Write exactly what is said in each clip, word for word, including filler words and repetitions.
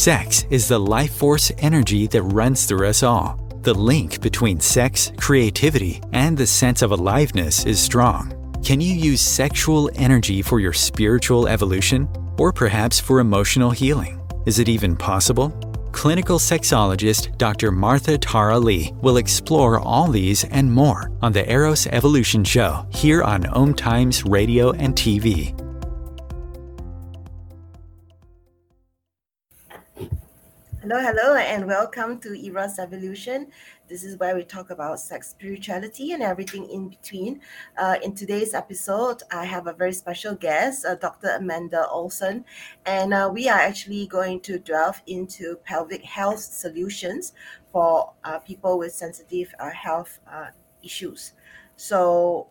Sex is the life force energy that runs through us all. The link between sex, creativity, and the sense of aliveness is strong. Can you use sexual energy for your spiritual evolution? Or perhaps for emotional healing? Is it even possible? Clinical sexologist Doctor Martha Tara Lee will explore all these and more on the Eros Evolution Show here on Om Times Radio and T V. Hello, hello, and welcome to Eros Evolution. This is where we talk about sex, spirituality, and everything in between. Uh, in today's episode, I have a very special guest, uh, Doctor Amanda Olson, and uh, we are actually going to delve into pelvic health solutions for uh, people with sensitive uh, health uh, issues. So,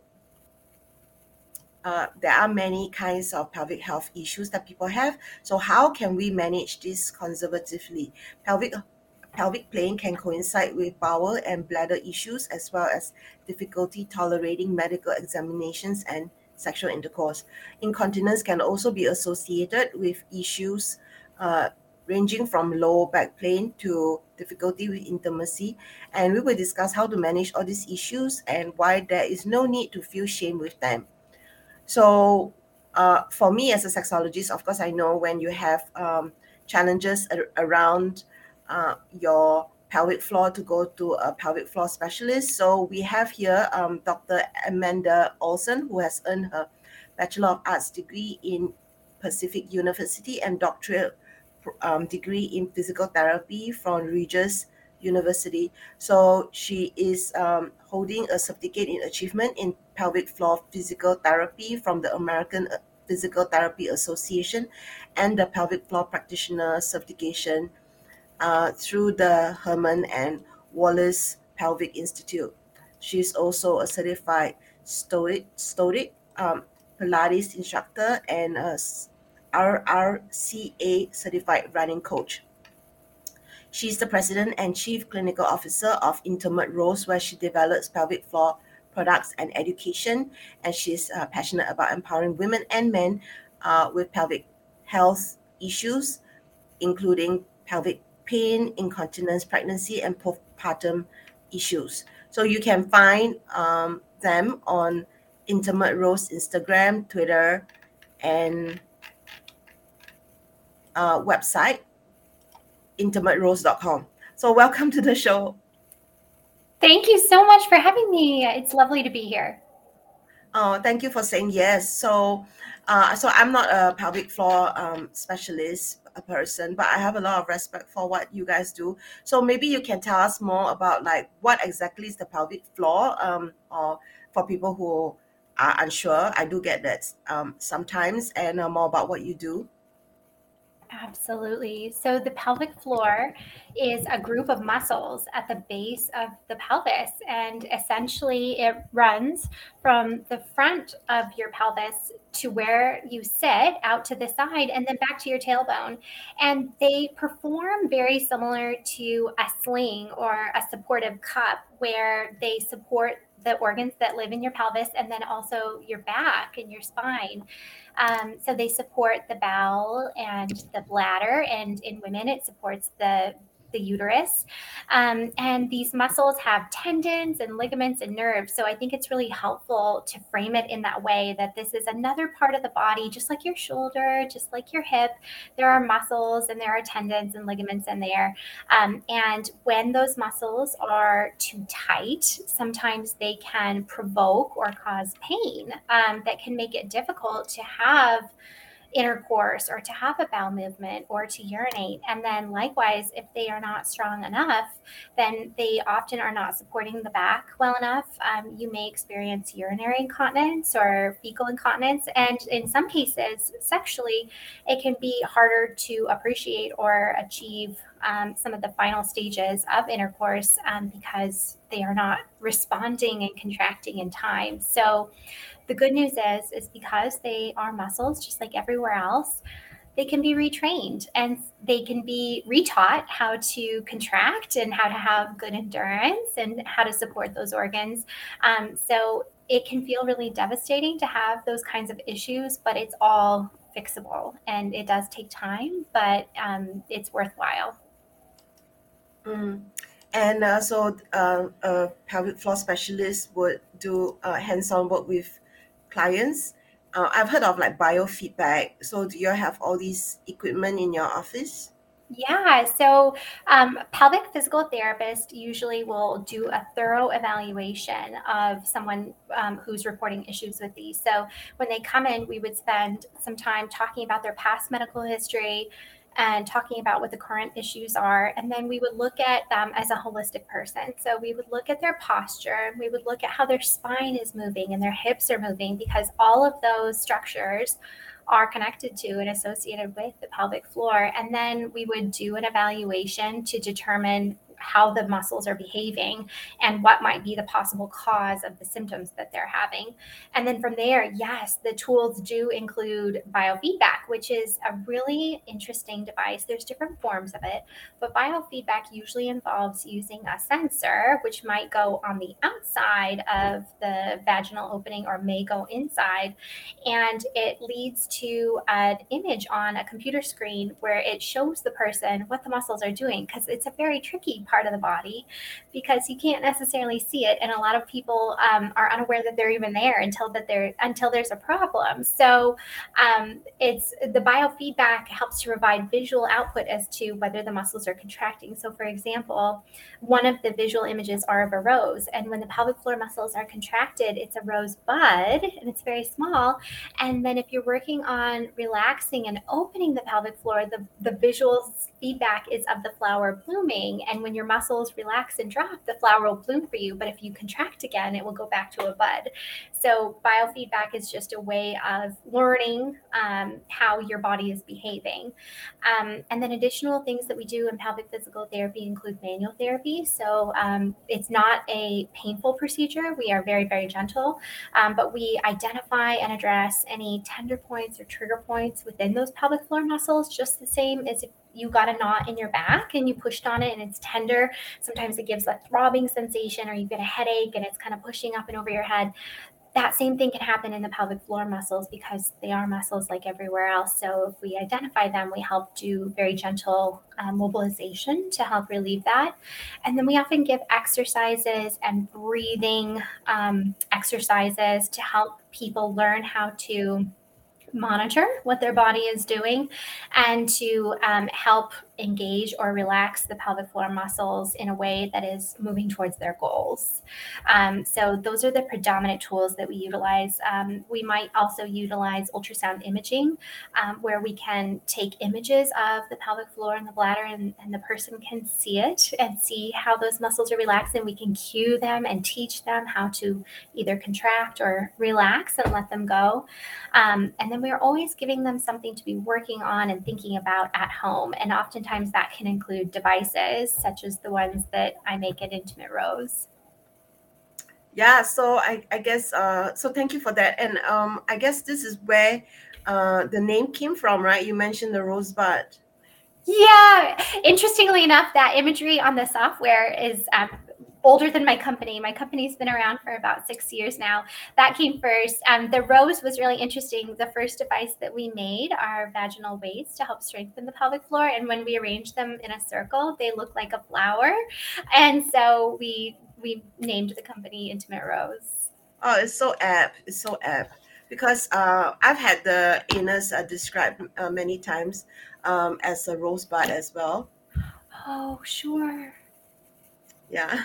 Uh, there are many kinds of pelvic health issues that people have. So how can we manage this conservatively? Pelvic pelvic pain can coincide with bowel and bladder issues as well as difficulty tolerating medical examinations and sexual intercourse. Incontinence can also be associated with issues uh, ranging from low back pain to difficulty with intimacy. And we will discuss how to manage all these issues and why there is no need to feel shame with them. So uh, for me as a sexologist, of course, I know when you have um, challenges ar- around uh, your pelvic floor to go to a pelvic floor specialist. So we have here um, Doctor Amanda Olson, who has earned her Bachelor of Arts degree in Pacific University and doctorate um, degree in physical therapy from Regis University. So she is um, holding a certificate in achievement in pelvic floor physical therapy from the American Physical Therapy Association and the pelvic floor practitioner certification uh, through the Herman and Wallace Pelvic Institute. She's also a certified stoic, stoic um, Pilates instructor and a R R C A certified running coach. She's the president and chief clinical officer of Intimate Rose, where she develops pelvic floor products and education. And she's uh, passionate about empowering women and men uh, with pelvic health issues, including pelvic pain, incontinence, pregnancy, and postpartum issues. So you can find um, them on Intimate Rose Instagram, Twitter, and uh, website, intimate rose dot com. So welcome to the show. Thank you so much for having me. It's lovely to be here. Oh, thank you for saying yes. So, uh, so I'm not a pelvic floor um, specialist, a person, but I have a lot of respect for what you guys do. So maybe you can tell us more about like what exactly is the pelvic floor, um, or for people who are unsure. I do get that um, sometimes, and uh, more about what you do. Absolutely. So the pelvic floor is a group of muscles at the base of the pelvis, and essentially it runs from the front of your pelvis to where you sit out to the side and then back to your tailbone. And they perform very similar to a sling or a supportive cup, where they support the organs that live in your pelvis and then also your back and your spine. Um, so they support the bowel and the bladder, and in women it supports the the uterus. Um, and these muscles have tendons and ligaments and nerves. So I think it's really helpful to frame it in that way, that this is another part of the body, just like your shoulder, just like your hip. There are muscles and there are tendons and ligaments in there. Um, and when those muscles are too tight, sometimes they can provoke or cause pain um, that can make it difficult to have intercourse or to have a bowel movement or to urinate. And then likewise, if they are not strong enough, then they often are not supporting the back well enough. Um, you may experience urinary incontinence or fecal incontinence. And in some cases, sexually, it can be harder to appreciate or achieve um, some of the final stages of intercourse um, because they are not responding and contracting in time. So the good news is, is because they are muscles, just like everywhere else, they can be retrained and they can be retaught how to contract and how to have good endurance and how to support those organs. Um, so it can feel really devastating to have those kinds of issues, but it's all fixable, and it does take time, but um, it's worthwhile. Mm. And uh, so uh, a pelvic floor specialist would do uh, hands-on work with clients. Uh, I've heard of like biofeedback. So do you have all these equipment in your office? Yeah, so um, pelvic physical therapist usually will do a thorough evaluation of someone um, who's reporting issues with these. So when they come in, we would spend some time talking about their past medical history and talking about what the current issues are. And then we would look at them as a holistic person. So we would look at their posture, we would look at how their spine is moving and their hips are moving, because all of those structures are connected to and associated with the pelvic floor. And then we would do an evaluation to determine how the muscles are behaving and what might be the possible cause of the symptoms that they're having. And then from there, yes, the tools do include biofeedback, which is a really interesting device. There's different forms of it, but biofeedback usually involves using a sensor, which might go on the outside of the vaginal opening or may go inside. And it leads to an image on a computer screen where it shows the person what the muscles are doing, because it's a very tricky part of the body because you can't necessarily see it, and a lot of people um, are unaware that they're even there until that they're until there's a problem. So um, it's the biofeedback helps to provide visual output as to whether the muscles are contracting. So for example, one of the visual images are of a rose, and when the pelvic floor muscles are contracted, it's a rose bud and it's very small. And then if you're working on relaxing and opening the pelvic floor, the, the visual feedback is of the flower blooming. And when your muscles relax and drop, the flower will bloom for you. But if you contract again, it will go back to a bud. So biofeedback is just a way of learning um, how your body is behaving. Um, and then additional things that we do in pelvic physical therapy include manual therapy. So um, it's not a painful procedure. We are very, very gentle, um, but we identify and address any tender points or trigger points within those pelvic floor muscles, just the same as if you got a knot in your back and you pushed on it and it's tender. Sometimes it gives a throbbing sensation, or you get a headache and it's kind of pushing up and over your head. That same thing can happen in the pelvic floor muscles because they are muscles like everywhere else. So if we identify them, we help do very gentle uh, mobilization to help relieve that. And then we often give exercises and breathing um, exercises to help people learn how to monitor what their body is doing and to um, help engage or relax the pelvic floor muscles in a way that is moving towards their goals. Um, so those are the predominant tools that we utilize. Um, we might also utilize ultrasound imaging, um, where we can take images of the pelvic floor and the bladder, and, and the person can see it and see how those muscles are relaxing. We can cue them and teach them how to either contract or relax and let them go. Um, and then we're always giving them something to be working on and thinking about at home. And oftentimes that can include devices such as the ones that I make at Intimate Rose. Yeah, so I, I guess, uh, so thank you for that. And um, I guess this is where uh, the name came from, right? You mentioned the rosebud. Yeah, interestingly enough, that imagery on the software is um, older than my company. My company's been around for about six years now. That came first. Um, the rose was really interesting. The first device that we made are vaginal weights to help strengthen the pelvic floor. And when we arranged them in a circle, they look like a flower. And so we we named the company Intimate Rose. Oh, it's so apt. It's so apt. Because uh, I've had the anus uh, described uh, many times um, as a rosebud as well. Oh, sure. Yeah.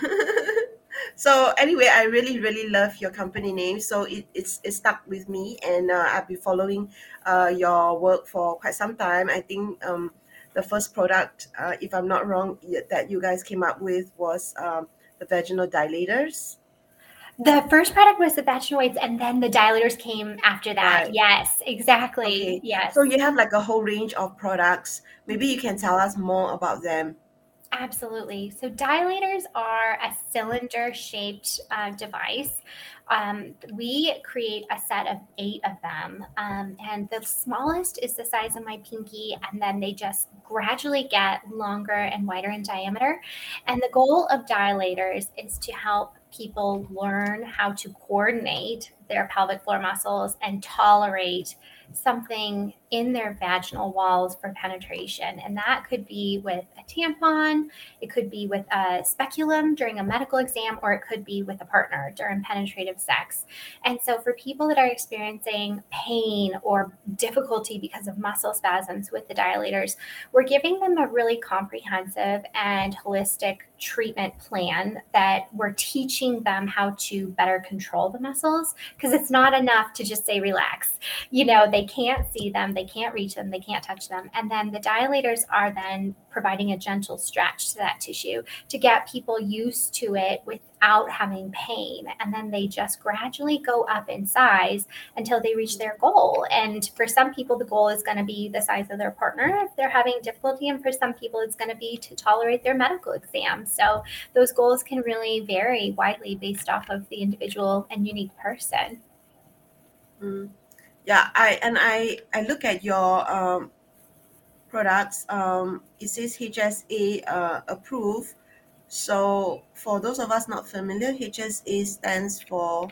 So anyway, I really, really love your company name. So it, it's, it stuck with me, and uh, I've been following uh, your work for quite some time. I think um, the first product, uh, if I'm not wrong, y- that you guys came up with was um, the vaginal dilators. The first product was the vaginal weights, and then the dilators came after that. Right. Yes, exactly. Okay. Yes. So you have like a whole range of products. Maybe you can tell us more about them. Absolutely. So dilators are a cylinder-shaped uh, device. Um, we create a set of eight of them, um, and the smallest is the size of my pinky, and then they just gradually get longer and wider in diameter. And the goal of dilators is to help people learn how to coordinate their pelvic floor muscles and tolerate something in their vaginal walls for penetration. And that could be with a tampon, it could be with a speculum during a medical exam, or it could be with a partner during penetrative sex. And so for people that are experiencing pain or difficulty because of muscle spasms with the dilators, we're giving them a really comprehensive and holistic treatment plan that we're teaching them how to better control the muscles, because it's not enough to just say relax. You know, they can't see them, they can't reach them, they can't touch them. And then the dilators are then providing a gentle stretch to that tissue to get people used to it without having pain. And then they just gradually go up in size until they reach their goal. And for some people, the goal is going to be the size of their partner if they're having difficulty. And for some people, it's going to be to tolerate their medical exam. So those goals can really vary widely based off of the individual and unique person. Mm. Yeah, I and I I look at your um, products. Um, it says H S A uh, approved. So for those of us not familiar, H S A stands for.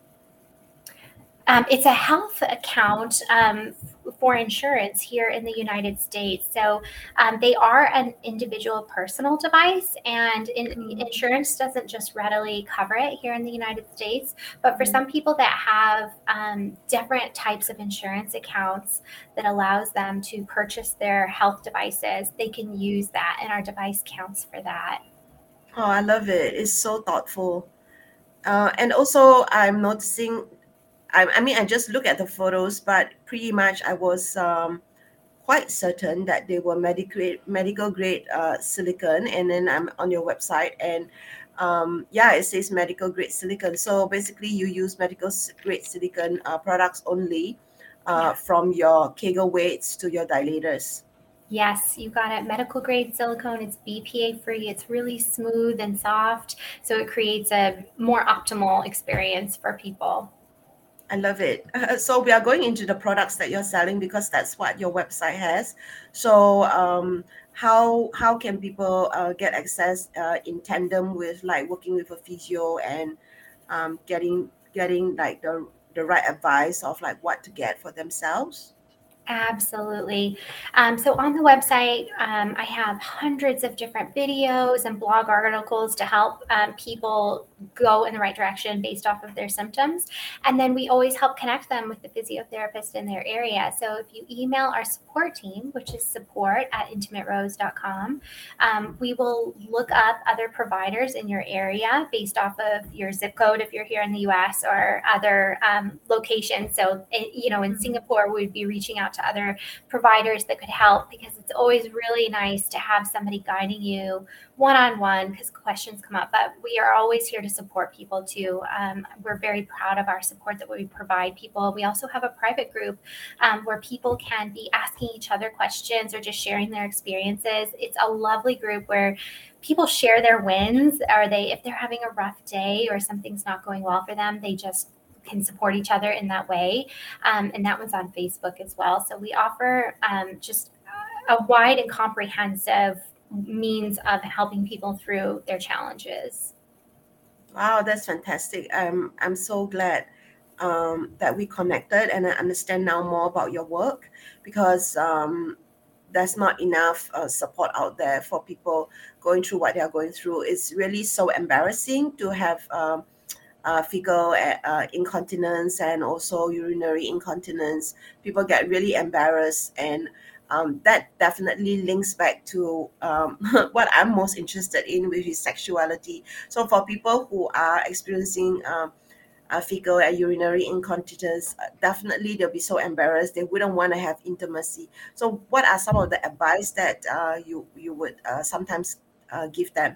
Um, it's a health account um, for insurance here in the United States. So um, they are an individual personal device, and in, Mm. insurance doesn't just readily cover it here in the United States. But for Mm. some people that have um, different types of insurance accounts that allows them to purchase their health devices, they can use that, and our device counts for that. Oh, I love it. It's so thoughtful. Uh, and also, I'm noticing. I, I mean, I just look at the photos, but pretty much I was um, quite certain that they were medical medical grade uh, silicone. And then I'm on your website, and um, yeah, it says medical grade silicone. So basically, you use medical s- grade silicone uh, products only, uh, Yeah. from your Kegel weights to your dilators. Yes, you got it. Medical grade silicone. It's B P A free. It's really smooth and soft. So it creates a more optimal experience for people. I love it. So we are going into the products that you're selling because that's what your website has. So um, how how can people uh, get access uh, in tandem with like working with a physio and um, getting getting like the the right advice of like what to get for themselves? Absolutely. Um, so on the website, um, I have hundreds of different videos and blog articles to help um, people go in the right direction based off of their symptoms. And then we always help connect them with the physiotherapist in their area. So if you email our support team, which is support at intimate rose dot com, um, we will look up other providers in your area based off of your zip code if you're here in the U S, or other um, locations. So, it, you know, in Mhm. Singapore, we'd be reaching out to other providers that could help, because it's always really nice to have somebody guiding you one-on-one because questions come up. But we are always here to support people too. Um, we're very proud of our support that we provide people. We also have a private group um, where people can be asking each other questions or just sharing their experiences. It's a lovely group where people share their wins, or they, if they're having a rough day or something's not going well for them, they just can support each other in that way. Um, and that one's on Facebook as well. So we offer um, just a wide and comprehensive means of helping people through their challenges. Wow, that's fantastic. I'm I'm so glad um, that we connected, and I understand now more about your work because um, there's not enough uh, support out there for people going through what they are going through. It's really so embarrassing to have um, uh, fecal uh, uh, incontinence and also urinary incontinence. People get really embarrassed, and um, that definitely links back to um, what I'm most interested in, which is sexuality. So for people who are experiencing um, uh, fecal and urinary incontinence, uh, definitely they'll be so embarrassed. They wouldn't want to have intimacy. So what are some of the advice that uh, you you would uh, sometimes uh, give them?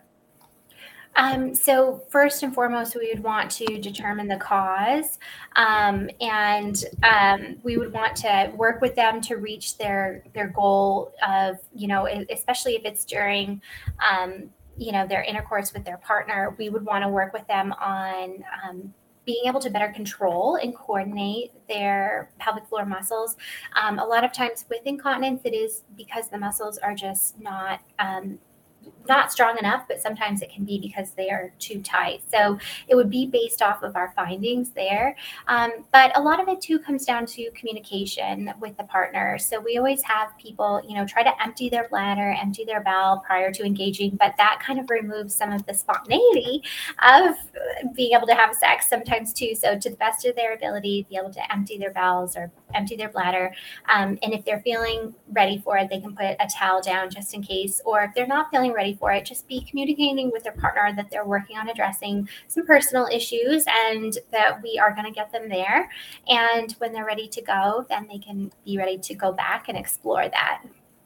Um, so first and foremost, we would want to determine the cause, um, and um, we would want to work with them to reach their their goal of, you know, e- especially if it's during, um, you know, their intercourse with their partner. We would want to work with them on. Um, being able to better control and coordinate their pelvic floor muscles. Um, a lot of times with incontinence, it is because the muscles are just not um, not strong enough, but sometimes it can be because they are too tight. So it would be based off of our findings there. Um, but a lot of it too comes down to communication with the partner. So we always have people, you know, try to empty their bladder, empty their bowel prior to engaging, but that kind of removes some of the spontaneity of being able to have sex sometimes too. So to the best of their ability, be able to empty their bowels or empty their bladder. Um, and if they're feeling ready for it, they can put a towel down just in case. Or if they're not feeling ready for it, just be communicating with their partner that they're working on addressing some personal issues and that we are going to get them there. And when they're ready to go, then they can be ready to go back and explore that.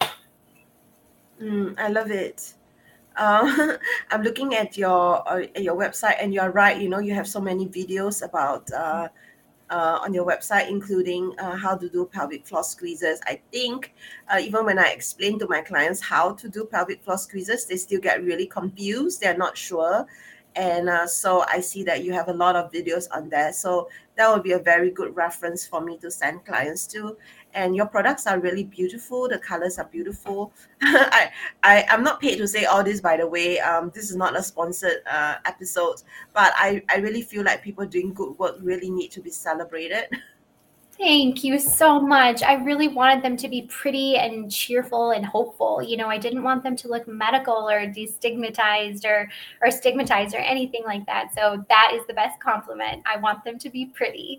Mm, I love it. Uh, I'm looking at your uh, at your website, and you're right. You know, you have so many videos about uh, uh, on your website, including uh, how to do pelvic floor squeezes. I think uh, even when I explain to my clients how to do pelvic floor squeezes, they still get really confused. They're not sure. And uh, so I see that you have a lot of videos on there. So that would be a very good reference for me to send clients to. And your products are really beautiful. The colors are beautiful. I, I, I'm not paid to say all this, by the way. Um, this is not a sponsored uh, episode, but I, I really feel like people doing good work really need to be celebrated. Thank you so much. I really wanted them to be pretty and cheerful and hopeful. You know, I didn't want them to look medical or destigmatized or or stigmatized or anything like that. So that is the best compliment. I want them to be pretty.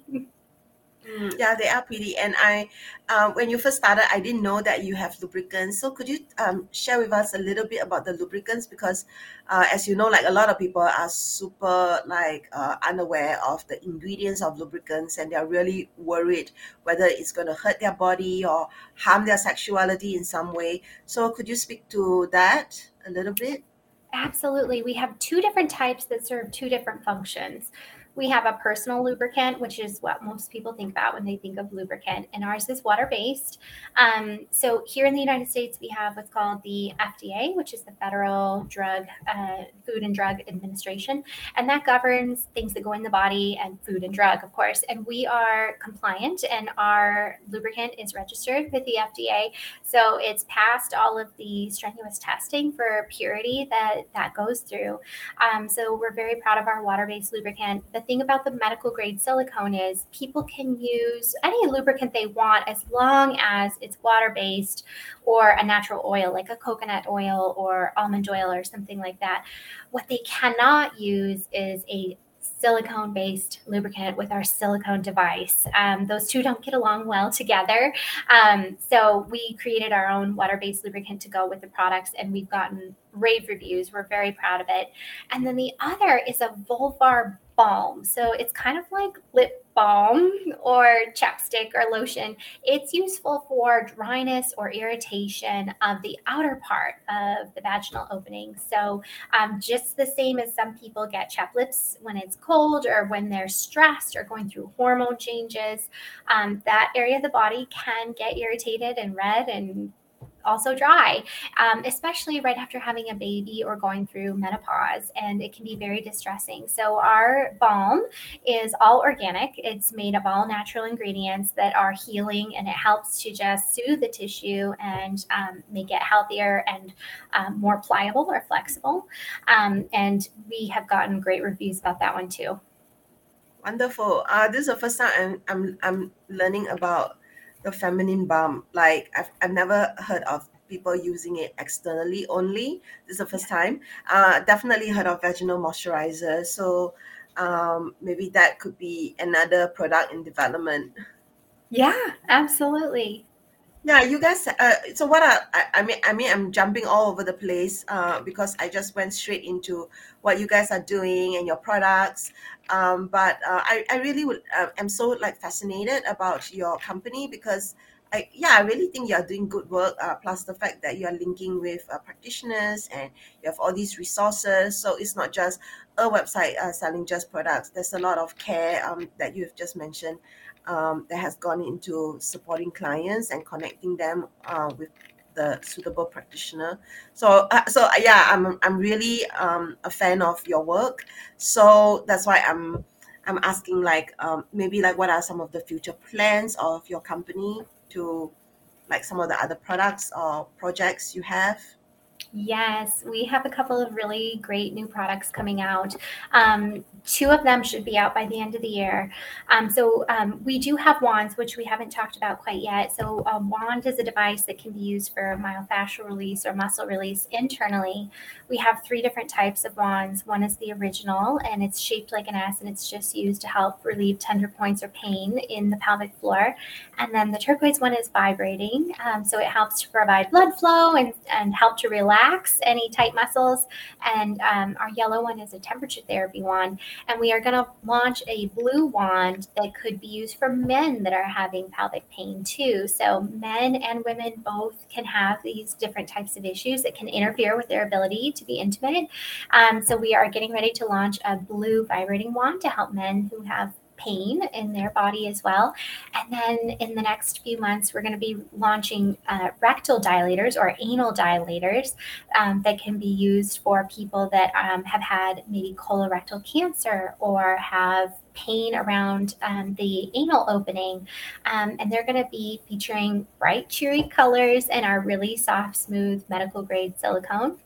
Mm, yeah, they are pretty. And I, um, when you first started, I didn't know that you have lubricants. So could you um, share with us a little bit about the lubricants? Because uh, as you know, like a lot of people are super like uh, unaware of the ingredients of lubricants, and they're really worried whether it's going to hurt their body or harm their sexuality in some way. So could you speak to that a little bit? Absolutely. We have two different types that serve two different functions. We have a personal lubricant, which is what most people think about when they think of lubricant, and ours is water based. Um, so here in the United States, we have what's called the F D A, which is the Federal Drug, uh, Food and Drug Administration, and that governs things that go in the body and food and drug, of course. And we are compliant, and our lubricant is registered with the F D A. So it's passed all of the strenuous testing for purity that that goes through. Um, so we're very proud of our water-based lubricant. The thing about the medical grade silicone is people can use any lubricant they want as long as it's water-based or a natural oil like a coconut oil or almond oil or something like that. What they cannot use is a silicone-based lubricant with our silicone device. Um, those two don't get along well together. Um, so we created our own water-based lubricant to go with the products, and we've gotten rave reviews. We're very proud of it. And then the other is a vulvar balm. So it's kind of like lip balm or chapstick or lotion. It's useful for dryness or irritation of the outer part of the vaginal opening. So um, just the same as some people get chapped lips when it's cold or when they're stressed or going through hormone changes, um, that area of the body can get irritated and red and also dry, um, especially right after having a baby or going through menopause, and it can be very distressing. So our balm is all organic. It's made of all natural ingredients that are healing, and it helps to just soothe the tissue and um, make it healthier and um, more pliable or flexible. Um, and we have gotten great reviews about that one too. Wonderful. Uh, this is the first time I'm I'm, I'm learning about the feminine balm. Like I've, I've never heard of people using it externally only. This is the first time. Uh, definitely heard of vaginal moisturizer. So um, maybe that could be another product in development. Yeah, absolutely. Yeah, you guys. Uh, so what are, I, I mean, I mean, I'm jumping all over the place uh, because I just went straight into what you guys are doing and your products. Um, but uh, I, I really would, uh, am so like fascinated about your company because I, yeah, I really think you're doing good work. Uh, plus the fact that you are linking with uh, practitioners and you have all these resources. So it's not just a website uh, selling just products. There's a lot of care um, that you've just mentioned um, that has gone into supporting clients and connecting them uh, with the suitable practitioner. So, uh, so uh, yeah, I'm I'm really um, a fan of your work. So that's why I'm I'm asking like um, maybe like what are some of the future plans of your company to like some of the other products or projects you have? Yes, we have a couple of really great new products coming out. Um, two of them should be out by the end of the year. Um, so um, we do have wands, which we haven't talked about quite yet. So a wand is a device that can be used for myofascial release or muscle release internally. We have three different types of wands. One is the original, and it's shaped like an S, and it's just used to help relieve tender points or pain in the pelvic floor. And then the turquoise one is vibrating, um, so it helps to provide blood flow and, and help to relax any tight muscles. And um, our yellow one is a temperature therapy wand. And we are going to launch a blue wand that could be used for men that are having pelvic pain too. So men and women both can have these different types of issues that can interfere with their ability to be intimate. Um, so we are getting ready to launch a blue vibrating wand to help men who have pain in their body as well. And then in the next few months, we're going to be launching uh, rectal dilators or anal dilators um, that can be used for people that um, have had maybe colorectal cancer or have pain around um, the anal opening. Um, and they're going to be featuring bright, cheery colors and our really soft, smooth medical grade silicone.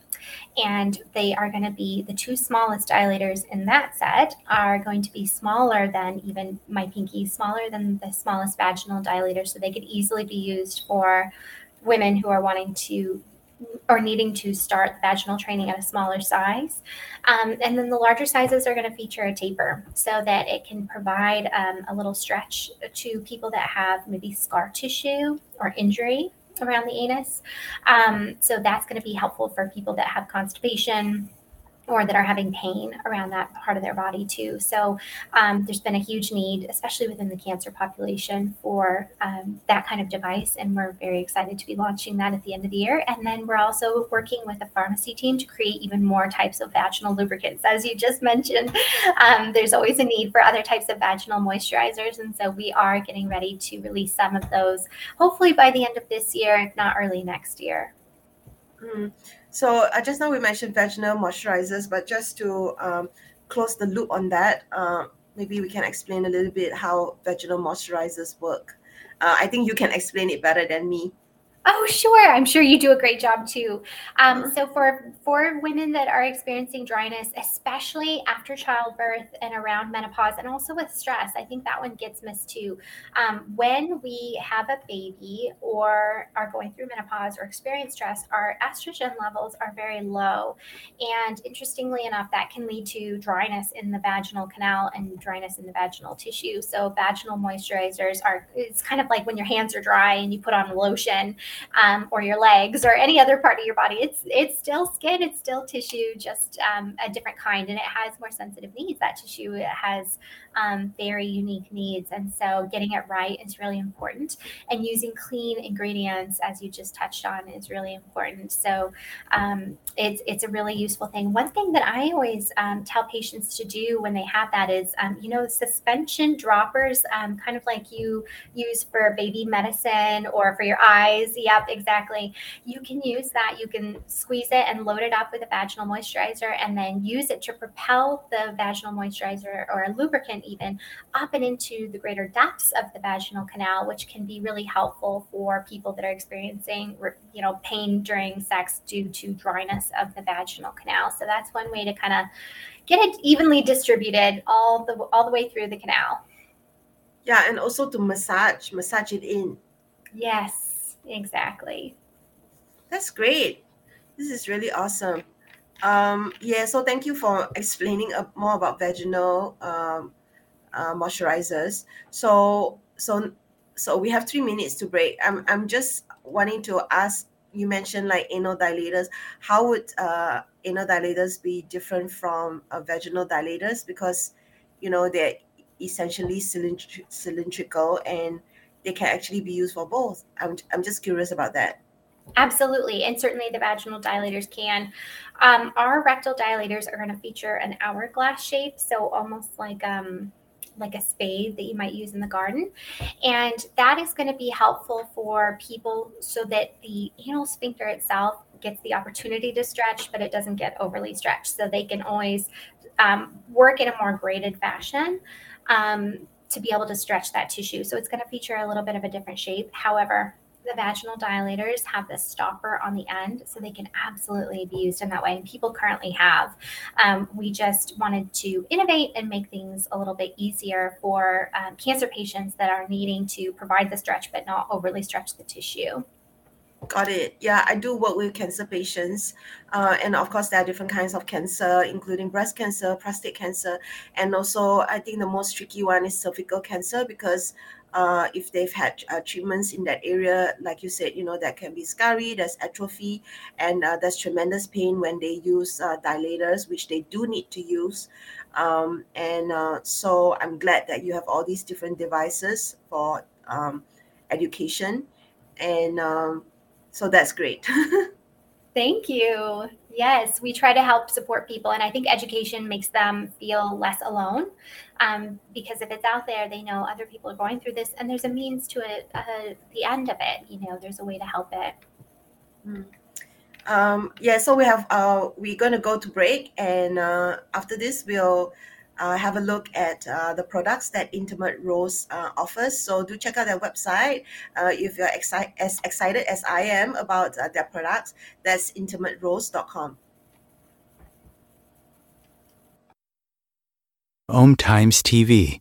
And they are going to be the two smallest dilators in that set are going to be smaller than even my pinky, smaller than the smallest vaginal dilator. So they could easily be used for women who are wanting to or needing to start vaginal training at a smaller size. Um, and then the larger sizes are going to feature a taper so that it can provide um, a little stretch to people that have maybe scar tissue or injury around the anus. Um, so that's going to be helpful for people that have constipation or that are having pain around that part of their body too. So um, there's been a huge need, especially within the cancer population, for um, that kind of device. And we're very excited to be launching that at the end of the year. And then we're also working with a pharmacy team to create even more types of vaginal lubricants. As you just mentioned, um, there's always a need for other types of vaginal moisturizers. And so we are getting ready to release some of those, hopefully by the end of this year, if not early next year. Mm. So uh, just now we mentioned vaginal moisturizers, but just to um, close the loop on that, uh, maybe we can explain a little bit how vaginal moisturizers work. Uh, I think you can explain it better than me. Oh, sure. I'm sure you do a great job too. Um, so for for women that are experiencing dryness, especially after childbirth and around menopause, and also with stress, I think that one gets missed too. Um, when we have a baby or are going through menopause or experience stress, our estrogen levels are very low. And interestingly enough, that can lead to dryness in the vaginal canal and dryness in the vaginal tissue. So vaginal moisturizers are, it's kind of like when your hands are dry and you put on lotion. Um, or your legs or any other part of your body. It's it's still skin, it's still tissue, just um, a different kind, and it has more sensitive needs. That tissue it has um, very unique needs, and so getting it right is really important. And using clean ingredients, as you just touched on, is really important. So um, it's it's a really useful thing. One thing that I always um, tell patients to do when they have that is, um, you know, suspension droppers, um, kind of like you use for baby medicine or for your eyes. Yep, exactly. You can use that. You can squeeze it and load it up with a vaginal moisturizer and then use it to propel the vaginal moisturizer or a lubricant even up and into the greater depths of the vaginal canal, which can be really helpful for people that are experiencing, you know, pain during sex due to dryness of the vaginal canal. So that's one way to kind of get it evenly distributed all the all the way through the canal. Yeah, and also to massage, massage it in. Yes. Exactly. That's great. This is really awesome. Um, yeah, so thank you for explaining uh, more about vaginal um, uh, moisturizers. So, so, so we have three minutes to break. I'm, I'm just wanting to ask. You mentioned like anal dilators. How would uh, anal dilators be different from uh, vaginal dilators? Because, you know, they're essentially cylindri- cylindrical and they can actually be used for both. I'm, I'm just curious about that. Absolutely. And certainly the vaginal dilators can. Um, our rectal dilators are going to feature an hourglass shape. So almost like, um, like a spade that you might use in the garden. And that is going to be helpful for people so that the anal sphincter itself gets the opportunity to stretch, but it doesn't get overly stretched. So they can always um, work in a more graded fashion. Um, to be able to stretch that tissue. So it's going to feature a little bit of a different shape. However, the vaginal dilators have this stopper on the end, so they can absolutely be used in that way. And people currently have. Um, we just wanted to innovate and make things a little bit easier for um, cancer patients that are needing to provide the stretch but not overly stretch the tissue. Got it. Yeah, I do work with cancer patients. Uh, and of course, there are different kinds of cancer, including breast cancer, prostate cancer. And also, I think the most tricky one is cervical cancer because uh, if they've had uh, treatments in that area, like you said, you know, that can be scurry, there's atrophy, and uh, there's tremendous pain when they use uh, dilators, which they do need to use. Um, and uh, so I'm glad that you have all these different devices for um, education. And um, so that's great. Thank you. Yes, we try to help support people, and I think education makes them feel less alone. Um, because if it's out there, they know other people are going through this, and there's a means to it, uh, the end of it. You know, there's a way to help it. Mm. Um, yeah, so we have uh, we're going to go to break, and uh, after this, we'll uh, have a look at uh, the products that Intimate Rose uh, offers. So do check out their website uh, if you're exci- as excited as I am about uh, their products. That's intimate rose dot com. Om Times T V.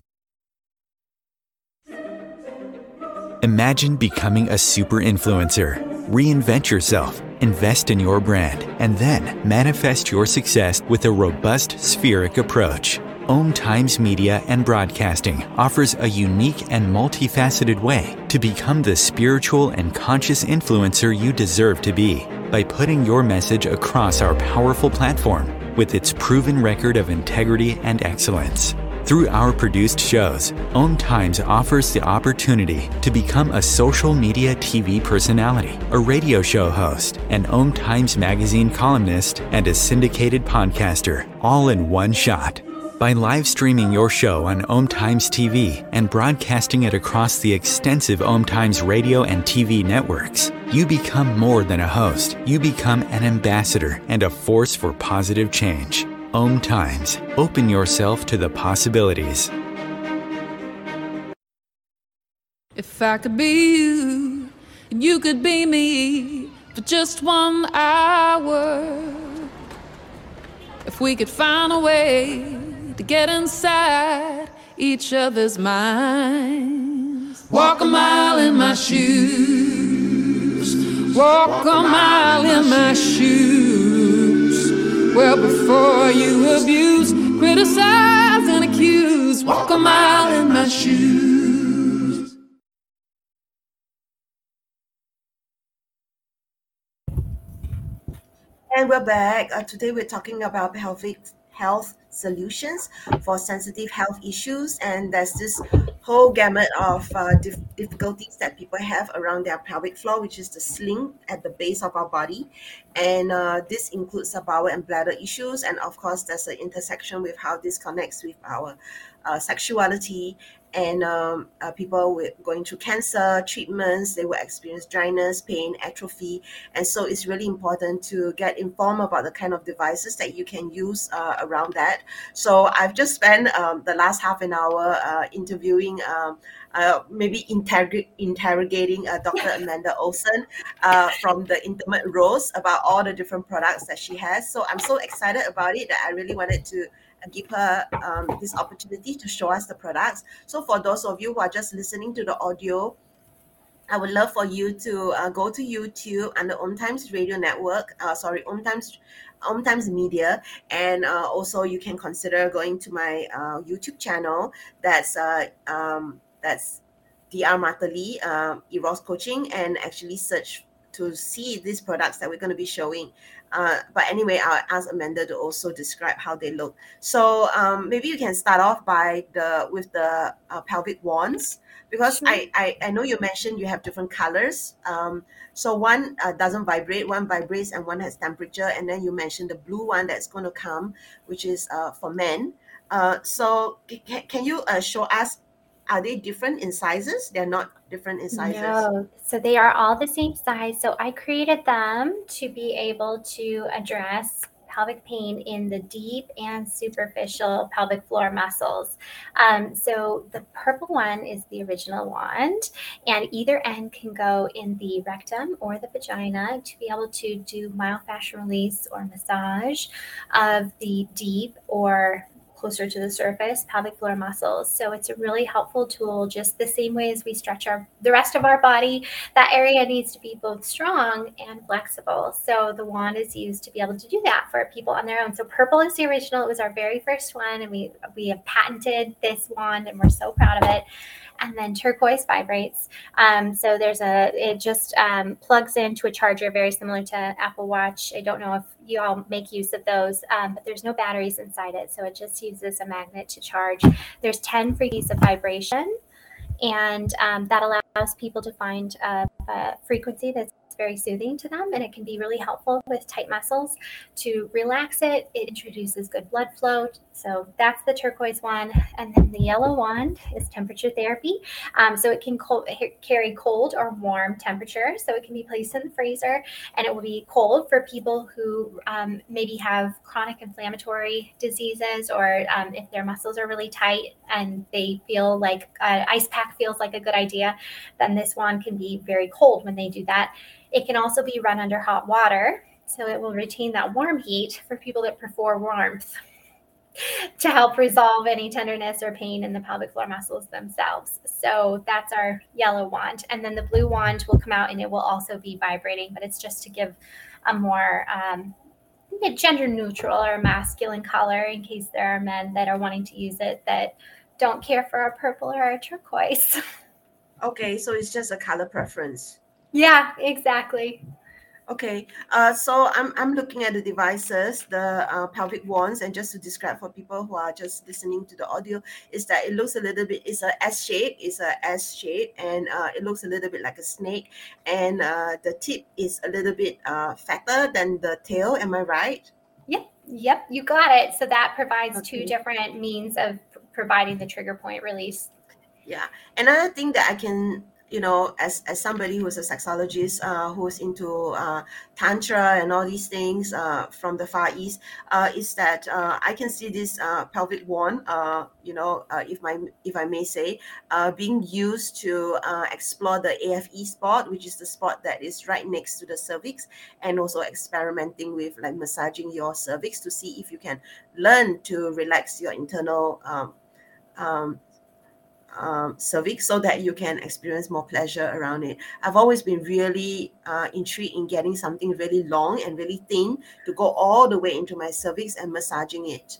Imagine becoming a super influencer. Reinvent yourself, invest in your brand, and then manifest your success with a robust spheric approach. Om Times Media and Broadcasting offers a unique and multifaceted way to become the spiritual and conscious influencer you deserve to be by putting your message across our powerful platform with its proven record of integrity and excellence. Through our produced shows, Om Times offers the opportunity to become a social media T V personality, a radio show host, an Om Times magazine columnist, and a syndicated podcaster, all in one shot. By live streaming your show on Om Times T V and broadcasting it across the extensive Om Times radio and T V networks, you become more than a host. You become an ambassador and a force for positive change. Om Times. Open yourself to the possibilities. If I could be you, and you could be me for just one hour. If we could find a way to get inside each other's minds. Walk a mile in my shoes. Walk a mile in my shoes. Well, before you abuse, criticize, and accuse, walk a mile in my shoes. And we're back. Uh, today we're talking about pelvic health solutions for sensitive health issues, and there's this whole gamut of uh, dif- difficulties that people have around their pelvic floor, which is the sling at the base of our body, and uh, this includes the bowel and bladder issues, and of course there's an intersection with how this connects with our uh, sexuality. And um, uh, people with going through cancer treatments, they will experience dryness, pain, atrophy, and so it's really important to get informed about the kind of devices that you can use uh, around that. So I've just spent um, the last half an hour uh, interviewing, um, uh, maybe interrog- interrogating uh, Doctor Amanda Olson uh, from the Intimate Rose about all the different products that she has. So I'm so excited about it that I really wanted to give her um, this opportunity to show us the products. So for those of you who are just listening to the audio, I would love for you to uh, go to YouTube and the Om Times Radio Network, uh, sorry, Om Times, Om Times Media, and uh, also you can consider going to my uh, YouTube channel. That's uh, um, that's D R Matali, um, Eros Coaching, and actually search to see these products that we're going to be showing. Uh, but anyway, I'll ask Amanda to also describe how they look. So um, maybe you can start off by the with the uh, pelvic wands, because Sure. I, I I know you mentioned you have different colors. Um, so one uh, doesn't vibrate, one vibrates, and one has temperature. And then you mentioned the blue one that's going to come, which is uh, for men. Uh, so can, can you uh, show us? Are they different in sizes? They're not different in sizes. No, so they are all the same size. So I created them to be able to address pelvic pain in the deep and superficial pelvic floor muscles. Um, so the purple one is the original wand, and either end can go in the rectum or the vagina to be able to do myofascial release or massage of the deep or closer to the surface pelvic floor muscles. So it's a really helpful tool, just the same way as we stretch our the rest of our body. That area needs to be both strong and flexible. So the wand is used to be able to do that for people on their own. So purple is the original. It was our very first one, and we we have patented this wand, and we're so proud of it. And then turquoise vibrates. Um, so there's a, it just um, plugs into a charger very similar to Apple Watch. I don't know if you all make use of those, um, but there's no batteries inside it. So it just uses a magnet to charge. There's ten frequencies of vibration, and um, that allows people to find a, a frequency that's very soothing to them, and it can be really helpful with tight muscles to relax it. It introduces good blood flow. So that's the turquoise one. And then the yellow wand is temperature therapy. Um, so it can cold, carry cold or warm temperature. So it can be placed in the freezer, and it will be cold for people who um, maybe have chronic inflammatory diseases, or um, if their muscles are really tight and they feel like an ice pack feels like a good idea, then this wand can be very cold when they do that. It can also be run under hot water, so it will retain that warm heat for people that prefer warmth to help resolve any tenderness or pain in the pelvic floor muscles themselves. So that's our yellow wand. And then the blue wand will come out, and it will also be vibrating, but it's just to give a more um, gender neutral or masculine color in case there are men that are wanting to use it that don't care for a purple or a turquoise. Okay, so it's just a color preference. Yeah, exactly. Okay, uh, so I'm, I'm looking at the devices, the uh, pelvic wands, and just to describe for people who are just listening to the audio, is that it looks a little bit, it's a S shape, it's a S shape, and uh, it looks a little bit like a snake, and uh, the tip is a little bit uh, fatter than the tail, am I right? Yep, yep, you got it. So that provides Okay. two different means of p- providing the trigger point release. Yeah, another thing that I can, you know, as as somebody who's a sexologist, uh, who's into uh, tantra and all these things uh, from the Far East, uh, is that uh, I can see this uh, pelvic wand, uh, you know, uh, if my if I may say, uh, being used to uh, explore the A F E spot, which is the spot that is right next to the cervix, and also experimenting with like massaging your cervix to see if you can learn to relax your internal um, um, um, cervix so that you can experience more pleasure around it. I've always been really uh, intrigued in getting something really long and really thin to go all the way into my cervix and massaging it.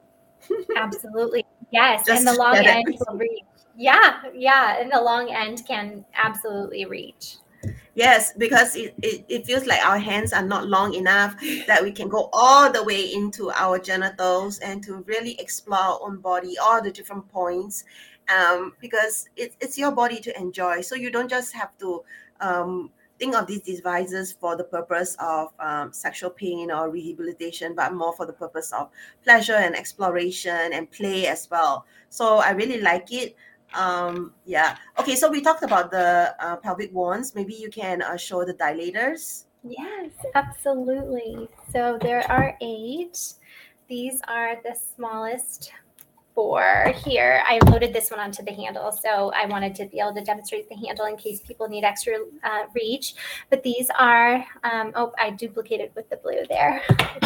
Absolutely. Yes. Just And the to long share that end with will reach. Yeah. Yeah. And the long end can absolutely reach. Yes, because it, it, it feels like our hands are not long enough that we can go all the way into our genitals and to really explore our own body, all the different points, um, because it, it's your body to enjoy. So you don't just have to um, think of these devices for the purpose of um, sexual pain or rehabilitation, but more for the purpose of pleasure and exploration and play as well. So I really like it. Um, yeah. Okay, so we talked about the uh, pelvic wands. Maybe you can uh, show the dilators. Yes, absolutely. So there are eight. These are the smallest four here. I loaded this one onto the handle, so I wanted to be able to demonstrate the handle in case people need extra uh, reach. But these are, um, oh, I duplicated with the blue there.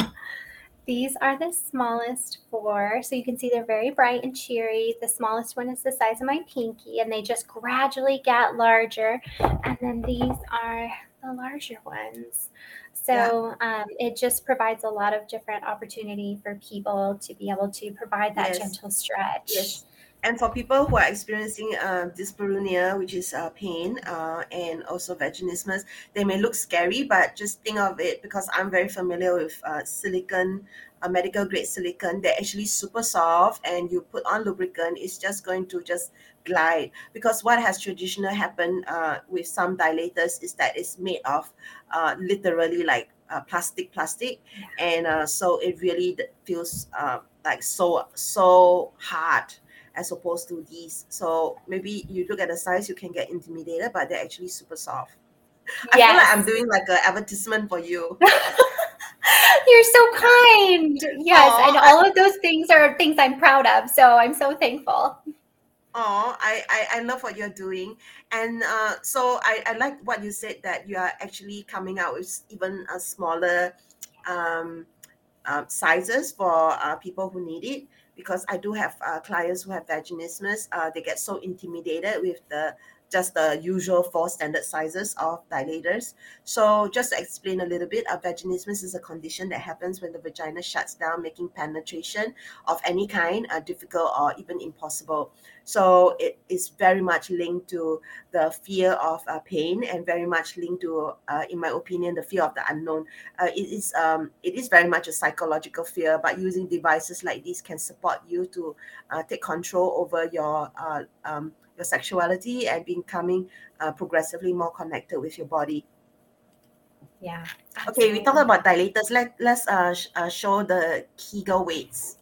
These are the smallest four. So you can see they're very bright and cheery. The smallest one is the size of my pinky, and they just gradually get larger. And then these are the larger ones. So um, it just provides a lot of different opportunity for people to be able to provide that Yes. gentle stretch. Yes. And for people who are experiencing uh, dyspareunia, which is uh, pain, uh, and also vaginismus, they may look scary, but just think of it, because I'm very familiar with uh, silicone, uh, medical grade silicone. They're actually super soft, and you put on lubricant, it's just going to just glide. Because what has traditionally happened uh, with some dilators is that it's made of uh, literally like uh, plastic, plastic, and uh, so it really feels uh, like so so hard, as opposed to these. So maybe you look at the size, you can get intimidated, but they're actually super soft. I feel like I'm Yes. doing like an advertisement for you. You're so kind. Yes, Oh, and all of those things are things I'm proud of. So I'm so thankful. Oh, I, I, I love what you're doing. And uh, so I, I like what you said that you are actually coming out with even a smaller um, uh, sizes for uh, people who need it. Because I do have uh, clients who have vaginismus. Uh, they get so intimidated with the just the usual four standard sizes of dilators. So just to explain a little bit, uh, vaginismus is a condition that happens when the vagina shuts down, making penetration of any kind uh, difficult or even impossible. So it is very much linked to the fear of uh, pain, and very much linked to, uh, in my opinion, the fear of the unknown. Uh, it is um, it is very much a psychological fear, but using devices like this can support you to uh, take control over your uh, um, your sexuality and becoming uh, progressively more connected with your body. Yeah. Okay, we talked absolutely. about dilators. Let let's uh, sh- uh, show the Kegel weights.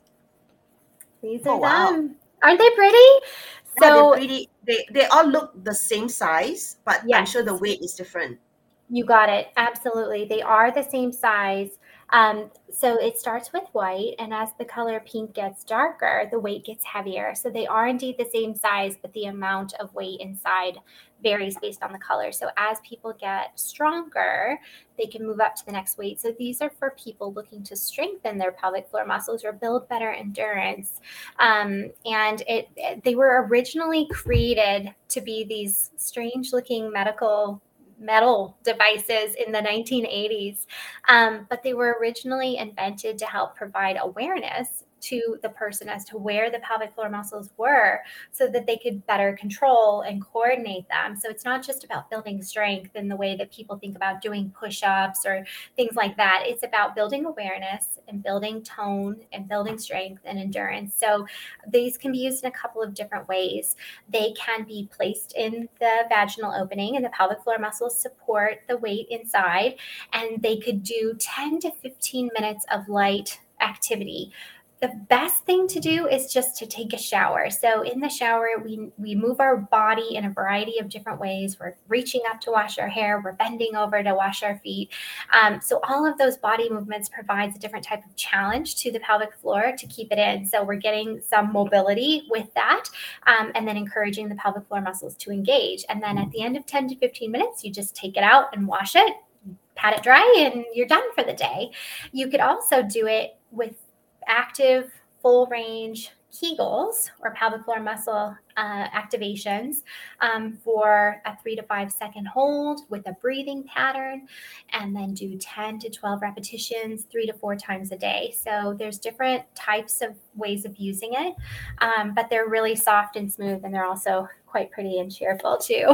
These Oh are wow! them. Aren't they pretty? Yeah, they're So pretty. They they all look the same size, but I'm yes. sure the weight is different. You got it. Absolutely. They are the same size. Um, so it starts with white, and as the color pink gets darker, the weight gets heavier. So they are indeed the same size, but the amount of weight inside varies based on the color. So as people get stronger, they can move up to the next weight. So these are for people looking to strengthen their pelvic floor muscles or build better endurance. Um, and it, it they were originally created to be these strange looking medical metal devices in the nineteen eighties, um, but they were originally invented to help provide awareness to the person as to where the pelvic floor muscles were so that they could better control and coordinate them. So it's not just about building strength in the way that people think about doing push-ups or things like that. It's about building awareness and building tone and building strength and endurance. So these can be used in a couple of different ways. They can be placed in the vaginal opening, and the pelvic floor muscles support the weight inside, and they could do ten to fifteen minutes of light activity. The best thing to do is just to take a shower. So in the shower, we we move our body in a variety of different ways. We're reaching up to wash our hair. We're bending over to wash our feet. Um, so all of those body movements provides a different type of challenge to the pelvic floor to keep it in. So we're getting some mobility with that, um, and then encouraging the pelvic floor muscles to engage. And then at the end of ten to fifteen minutes, you just take it out and wash it, pat it dry, and you're done for the day. You could also do it with active full range Kegels or pelvic floor muscle uh, activations um, for a three to five second hold with a breathing pattern, and then do ten to twelve repetitions three to four times a day. So there's different types of ways of using it, um, but they're really soft and smooth, and they're also quite pretty and cheerful too.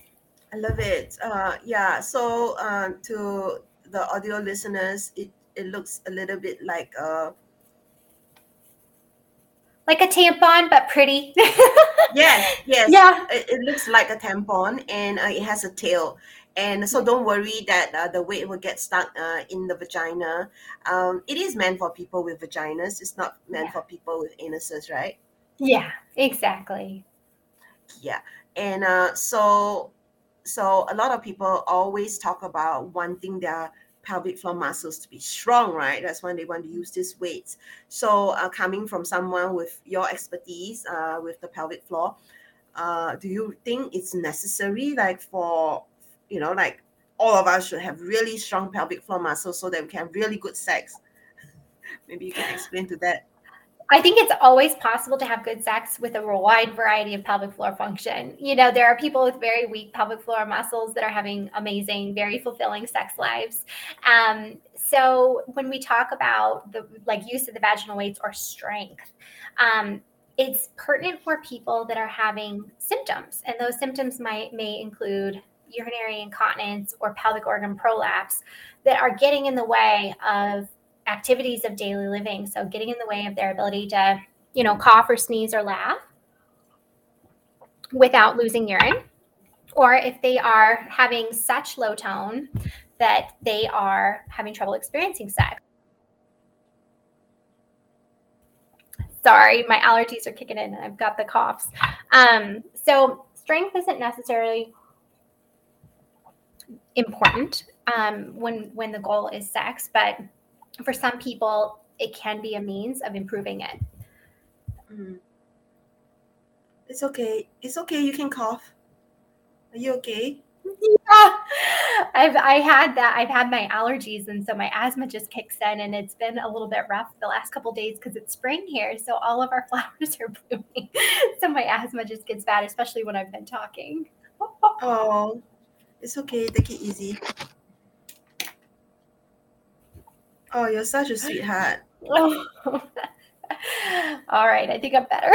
I love it. Uh, yeah. So uh, to the audio listeners, it it looks a little bit like a Like a tampon, but pretty. yes, yes. Yeah. It, it looks like a tampon, and uh, it has a tail. And so don't worry that uh, the weight will get stuck uh, in the vagina. Um, it is meant for people with vaginas. It's not meant Yeah. for people with anuses, right? Yeah, exactly. Yeah. And uh, so so a lot of people always talk about wanting their pelvic floor muscles to be strong, right? That's when they want to use these weights. So uh, coming from someone with your expertise uh, with the pelvic floor, uh, do you think it's necessary, like for, you know, like all of us should have really strong pelvic floor muscles so that we can have really good sex? Maybe you can explain to that. I think it's always possible to have good sex with a wide variety of pelvic floor function. You know, there are people with very weak pelvic floor muscles that are having amazing, very fulfilling sex lives. Um, so when we talk about the like use of the vaginal weights or strength, um, it's pertinent for people that are having symptoms, and those symptoms might may include urinary incontinence or pelvic organ prolapse that are getting in the way of activities of daily living. So getting in the way of their ability to, you know, cough or sneeze or laugh without losing urine. Or if they are having such low tone that they are having trouble experiencing sex. Sorry, my allergies are kicking in and I've got the coughs. Um, so strength isn't necessarily important um, when when the goal is sex, but for some people, it can be a means of improving it. Mm. It's okay. It's okay. You can cough. Are you okay? Yeah. I've I had that. I've had my allergies, and so my asthma just kicks in, and it's been a little bit rough the last couple of days because it's spring here, so all of our flowers are blooming. So my asthma just gets bad, especially when I've been talking. Oh, it's okay. Take it easy. Oh, you're such a sweetheart. All right, I think I'm better.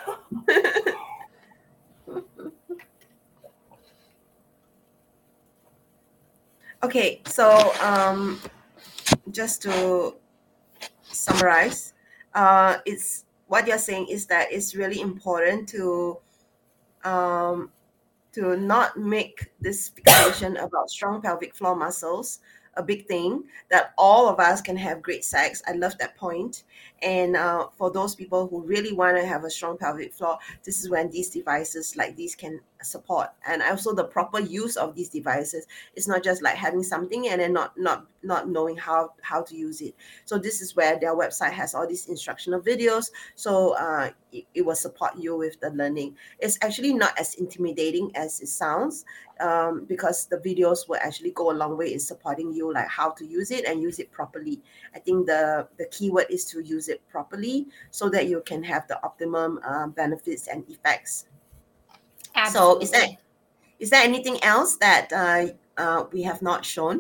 Okay, so um, just to summarize, uh, it's what you're saying is that it's really important to um, to not make this fixation about strong pelvic floor muscles a big thing, that all of us can have great sex. I love that point. And uh, for those people who really want to have a strong pelvic floor, this is when these devices like these can support. And also the proper use of these devices. It's not just like having something and then not not not knowing how how to use it. So this is where their website has all these instructional videos, so uh, it, it will support you with the learning. It's actually not as intimidating as it sounds, um, because the videos will actually go a long way in supporting you, like how to use it and use it properly. I think the the key word is to use it properly so that you can have the optimum uh, benefits and effects. So is there Absolutely. is there anything else that uh, uh, we have not shown?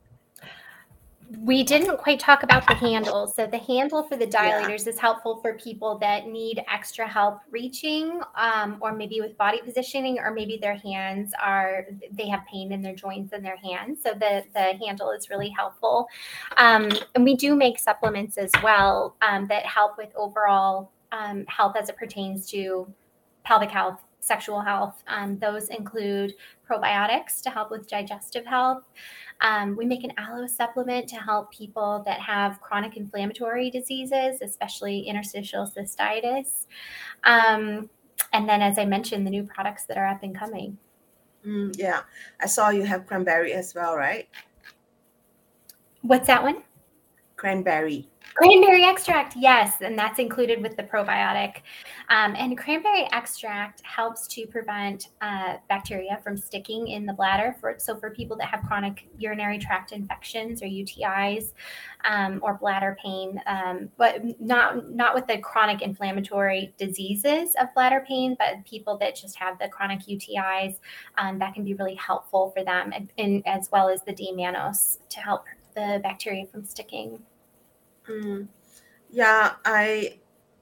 We didn't quite talk about the handle. So the handle for the Yeah. dilators is helpful for people that need extra help reaching, um, or maybe with body positioning, or maybe their hands are, they have pain in their joints in their hands. So the, the handle is really helpful. Um, and we do make supplements as well um, that help with overall um, health as it pertains to pelvic health, sexual health. Um, those include probiotics to help with digestive health. Um, we make an aloe supplement to help people that have chronic inflammatory diseases, especially interstitial cystitis. Um, and then, as I mentioned, the new products that are up and coming. Mm, yeah, I saw you have cranberry as well, right? What's that one? Cranberry. Cranberry extract, yes, and that's included with the probiotic. Um, and cranberry extract helps to prevent uh, bacteria from sticking in the bladder. For so for people that have chronic urinary tract infections or U T Is um, or bladder pain, um, but not not with the chronic inflammatory diseases of bladder pain, but people that just have the chronic U T Is, um, that can be really helpful for them, and, and as well as the D-mannose to help the bacteria from sticking. Mm. Yeah, I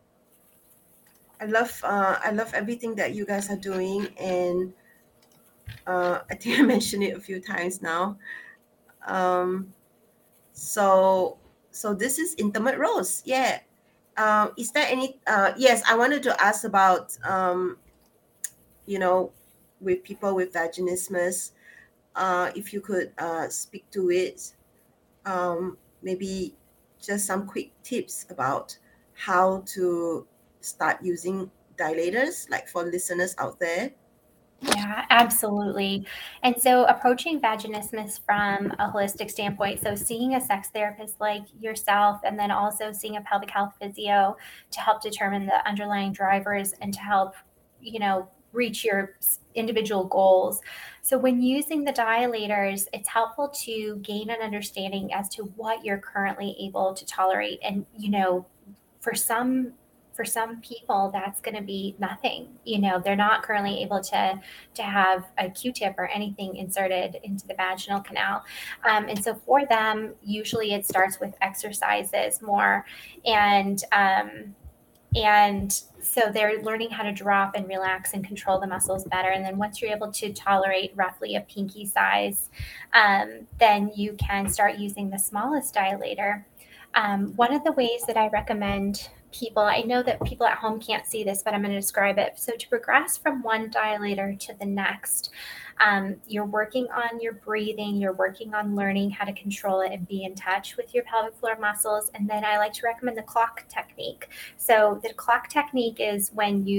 I love uh, I love everything that you guys are doing, and uh, I think I mentioned it a few times now. Um, so so this is Intimate Rose. Yeah. Um, is there any? Uh, yes, I wanted to ask about um, you know, with people with vaginismus. Uh, if you could uh, speak to it, um, maybe just some quick tips about how to start using dilators, like for listeners out there. Yeah, absolutely. And so approaching vaginismus from a holistic standpoint, so seeing a sex therapist like yourself, and then also seeing a pelvic health physio to help determine the underlying drivers and to help, you know, reach your s- individual goals. So when using the dilators, it's helpful to gain an understanding as to what you're currently able to tolerate. And, you know, for some for some people that's going to be nothing. You know, they're not currently able to to have a Q-tip or anything inserted into the vaginal canal, um, and so for them usually it starts with exercises more, and um, and so they're learning how to drop and relax and control the muscles better. And then once you're able to tolerate roughly a pinky size, um, then you can start using the smallest dilator. Um, one of the ways that I recommend people, I know that people at home can't see this, but I'm going to describe it. So to progress from one dilator to the next, um, you're working on your breathing, you're working on learning how to control it and be in touch with your pelvic floor muscles. And then I like to recommend the clock technique. So the clock technique is when you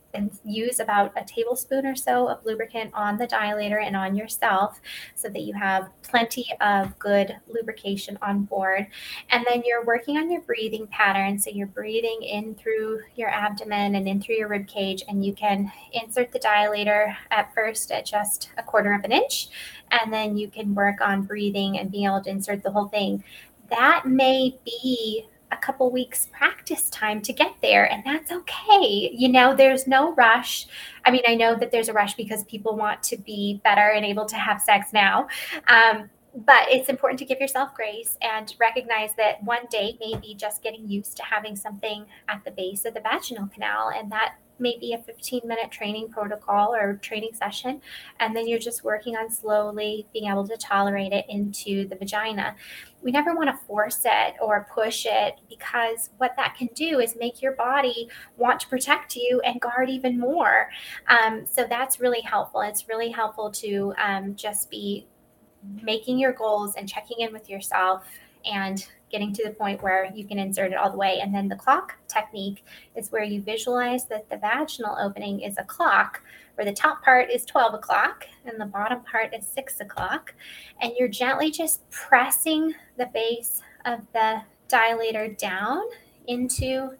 and use about a tablespoon or so of lubricant on the dilator and on yourself so that you have plenty of good lubrication on board. And then you're working on your breathing pattern. So you're breathing in through your abdomen and in through your rib cage, and you can insert the dilator at first at just a quarter of an inch, and then you can work on breathing and being able to insert the whole thing. That may be a couple weeks practice time to get there, and that's okay. You know, there's no rush. I mean, I know that there's a rush because people want to be better and able to have sex now. Um, but it's important to give yourself grace and recognize that one day may be just getting used to having something at the base of the vaginal canal, and that may be a fifteen minute training protocol or training session. And then you're just working on slowly being able to tolerate it into the vagina. We never want to force it or push it, because what that can do is make your body want to protect you and guard even more. Um, so that's really helpful. It's really helpful to um, just be making your goals and checking in with yourself and getting to the point where you can insert it all the way. And then the clock technique is where you visualize that the vaginal opening is a clock, where the top part is twelve o'clock and the bottom part is six o'clock. And you're gently just pressing the base of the dilator down into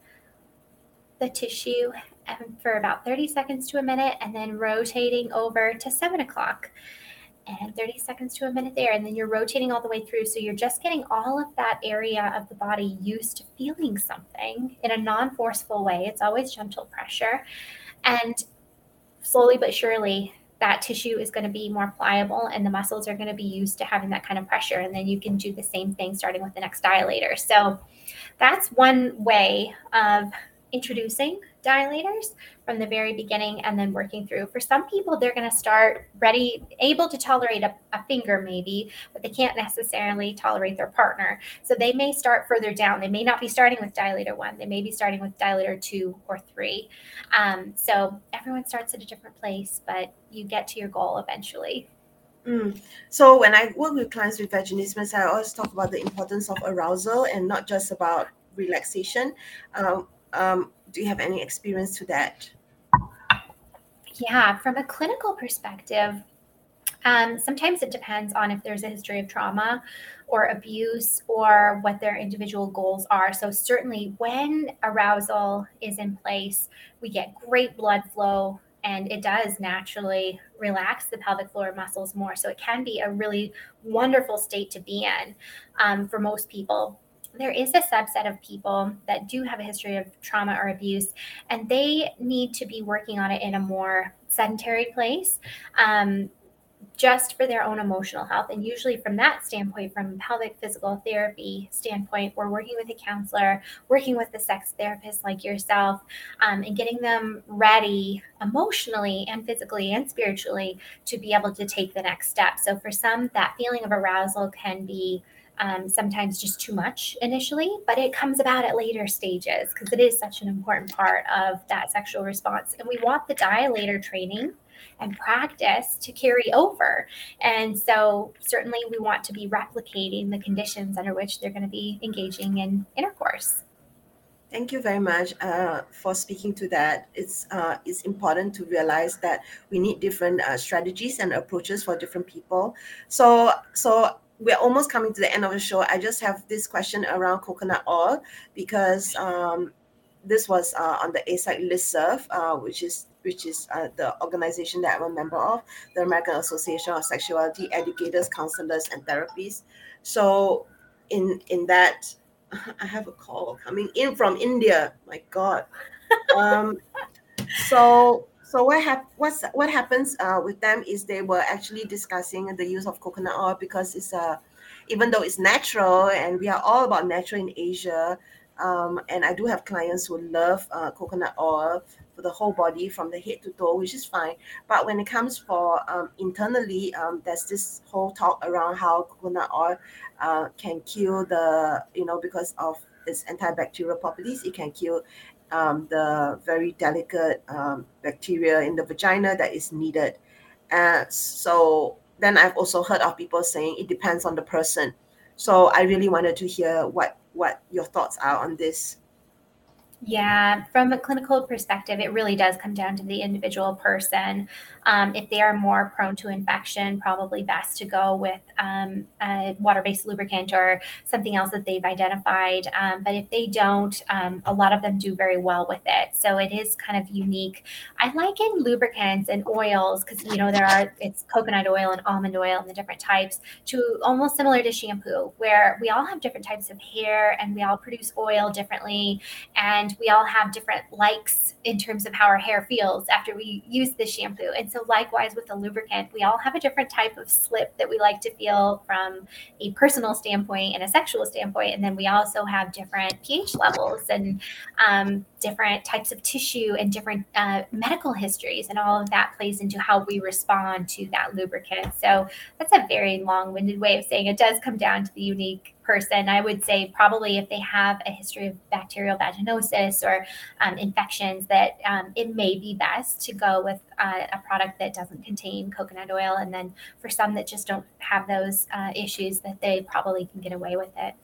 the tissue for about thirty seconds to a minute, and then rotating over to seven o'clock. And thirty seconds to a minute there. And then you're rotating all the way through. So you're just getting all of that area of the body used to feeling something in a non-forceful way. It's always gentle pressure. And slowly but surely, that tissue is going to be more pliable and the muscles are going to be used to having that kind of pressure. And then you can do the same thing starting with the next dilator. So that's one way of introducing dilators from the very beginning and then working through. For some people, they're going to start ready, able to tolerate a, a finger maybe, but they can't necessarily tolerate their partner. So they may start further down. They may not be starting with dilator one. They may be starting with dilator two or three. Um, so everyone starts at a different place, but you get to your goal eventually. Mm. So when I work with clients with vaginismus, I always talk about the importance of arousal and not just about relaxation. Um, um, do you have any experience to that? Yeah, from a clinical perspective, um, sometimes it depends on if there's a history of trauma or abuse or what their individual goals are. So certainly when arousal is in place, we get great blood flow, and it does naturally relax the pelvic floor muscles more. So it can be a really wonderful state to be in um, for most people. There is a subset of people that do have a history of trauma or abuse, and they need to be working on it in a more sedentary place, um, just for their own emotional health. And usually from that standpoint, from pelvic physical therapy standpoint, we're working with a counselor, working with a sex therapist like yourself, um, and getting them ready emotionally and physically and spiritually to be able to take the next step. So for some, that feeling of arousal can be Um, sometimes just too much initially, but it comes about at later stages because it is such an important part of that sexual response. And we want the dilator training and practice to carry over. And so certainly we want to be replicating the conditions under which they're going to be engaging in intercourse. Thank you very much uh, for speaking to that. It's uh, it's important to realize that we need different uh, strategies and approaches for different people. So so we're almost coming to the end of the show. I just have this question around coconut oil because um, this was uh, on the A S I C listserv, uh, which is which is uh, the organization that I'm a member of, the American Association of Sexuality Educators, Counselors, and Therapists. So in in that, I have a call coming in from India. My God. Um, so so what hap- what's what happens uh, with them is they were actually discussing the use of coconut oil because it's a, even though it's natural and we are all about natural in Asia, um, and I do have clients who love uh, coconut oil for the whole body from the head to toe, which is fine. But when it comes for um, internally, um, there's this whole talk around how coconut oil uh, can kill the, you know, because of its antibacterial properties, it can kill um, the very delicate um, bacteria in the vagina that is needed. Uh, so then I've also heard of people saying it depends on the person. So I really wanted to hear what, what your thoughts are on this. Yeah, from a clinical perspective, it really does come down to the individual person. Um, if they are more prone to infection, probably best to go with um, a water-based lubricant or something else that they've identified. Um, but if they don't, um, a lot of them do very well with it. So it is kind of unique. I liken lubricants and oils because, you know, there are, it's coconut oil and almond oil and the different types to almost similar to shampoo, where we all have different types of hair and we all produce oil differently. And we all have different likes in terms of how our hair feels after we use the shampoo. And so likewise with the lubricant, we all have a different type of slip that we like to feel from a personal standpoint and a sexual standpoint. And then we also have different pH levels and um, different types of tissue and different uh, medical histories. And all of that plays into how we respond to that lubricant. So that's a very long-winded way of saying it does come down to the unique person. I would say probably if they have a history of bacterial vaginosis or um, infections, that um, it may be best to go with uh, a product that doesn't contain coconut oil. And then for some that just don't have those uh, issues, that they probably can get away with it.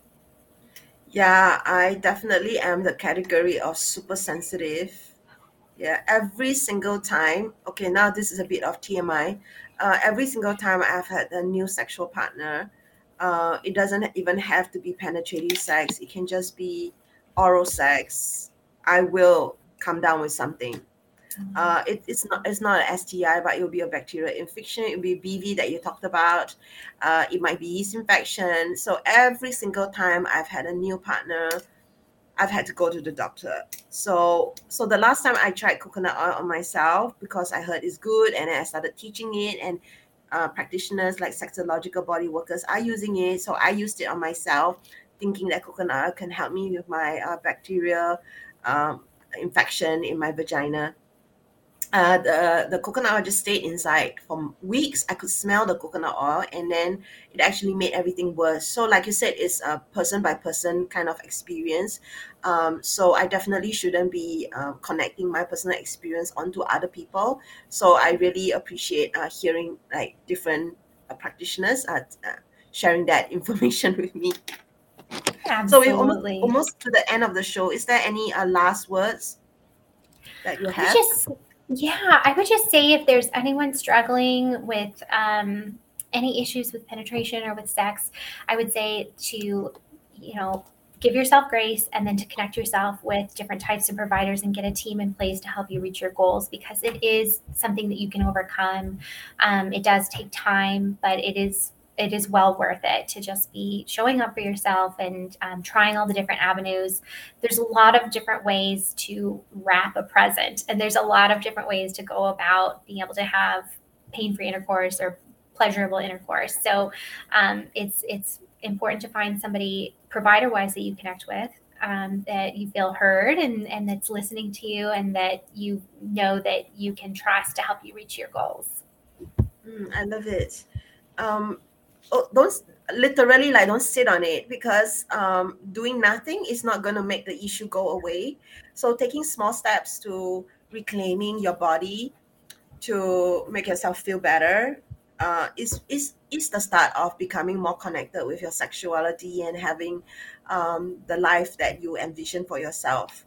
Yeah, I definitely am the category of super sensitive. Yeah, every single time. Okay, now this is a bit of T M I. Uh, every single time I've had a new sexual partner, uh, it doesn't even have to be penetrative sex. It can just be oral sex. I will come down with something. Uh, it, it's not it's not an S T I, but it will be a bacterial infection. It will be B V that you talked about. Uh, it might be yeast infection. So every single time I've had a new partner, I've had to go to the doctor. So so the last time I tried coconut oil on myself because I heard it's good, and then I started teaching it, and uh, practitioners like sexological body workers are using it. So I used it on myself, thinking that coconut oil can help me with my uh, bacteria um, infection in my vagina. Uh, the the coconut oil just stayed inside for weeks. I could smell the coconut oil, and then it actually made everything worse. So, like you said, it's a person by person kind of experience. Um, so I definitely shouldn't be uh, connecting my personal experience onto other people. So I really appreciate uh, hearing like different uh, practitioners uh, uh, sharing that information with me. So we're almost Absolutely. almost to the end of the show. Is there any uh, last words that you I have? just, yeah, I would just say if there's anyone struggling with um, any issues with penetration or with sex, I would say to, you know, give yourself grace and then to connect yourself with different types of providers and get a team in place to help you reach your goals, because it is something that you can overcome. Um, it does take time, but it is it is well worth it to just be showing up for yourself and um, trying all the different avenues. There's a lot of different ways to wrap a present, and there's a lot of different ways to go about being able to have pain-free intercourse or pleasurable intercourse. So um, it's it's important to find somebody provider-wise that you connect with, um, that you feel heard and, and that's listening to you, and that you know that you can trust to help you reach your goals. Mm, I love it. Um, oh, don't s- literally like don't sit on it, because um, doing nothing is not going to make the issue go away. So taking small steps to reclaiming your body to make yourself feel better uh, is is is the start of becoming more connected with your sexuality and having um, the life that you envision for yourself.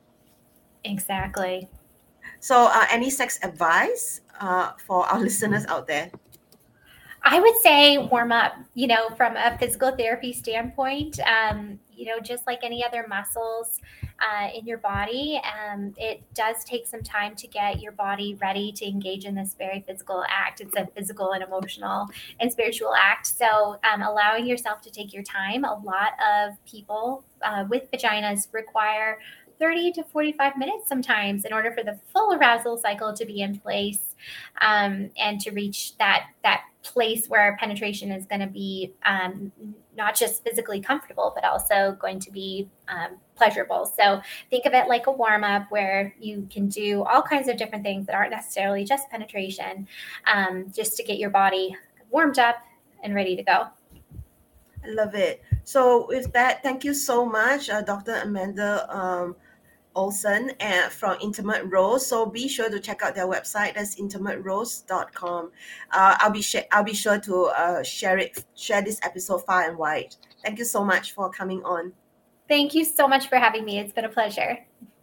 Exactly. So, uh, any sex advice uh, for our listeners out there? I would say warm up, you know, from a physical therapy standpoint. Um, you know, just like any other muscles uh, in your body, um, it does take some time to get your body ready to engage in this very physical act. It's a physical and emotional and spiritual act. So, um, allowing yourself to take your time. A lot of people uh, with vaginas require thirty to forty-five minutes sometimes in order for the full arousal cycle to be in place, um, and to reach that that place where penetration is going to be um, not just physically comfortable, but also going to be um, pleasurable. So think of it like a warm up where you can do all kinds of different things that aren't necessarily just penetration, um, just to get your body warmed up and ready to go. I love it. So, with that, thank you so much, uh, Doctor Amanda um, Olson uh, from Intimate Rose. So be sure to check out their website. That's intimate rose dot com. Uh, I'll be sh- I'll be sure to uh, share it share this episode far and wide. Thank you so much for coming on. Thank you so much for having me. It's been a pleasure.